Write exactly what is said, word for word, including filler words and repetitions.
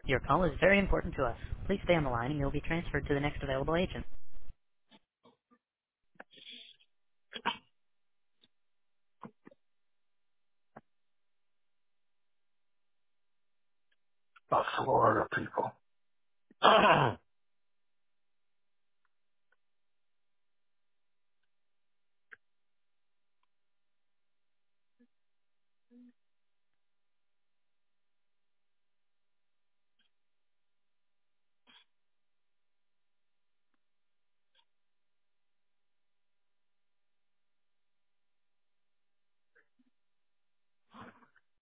Your call is very important to us. Please stay on the line and you'll be transferred to the next available agent.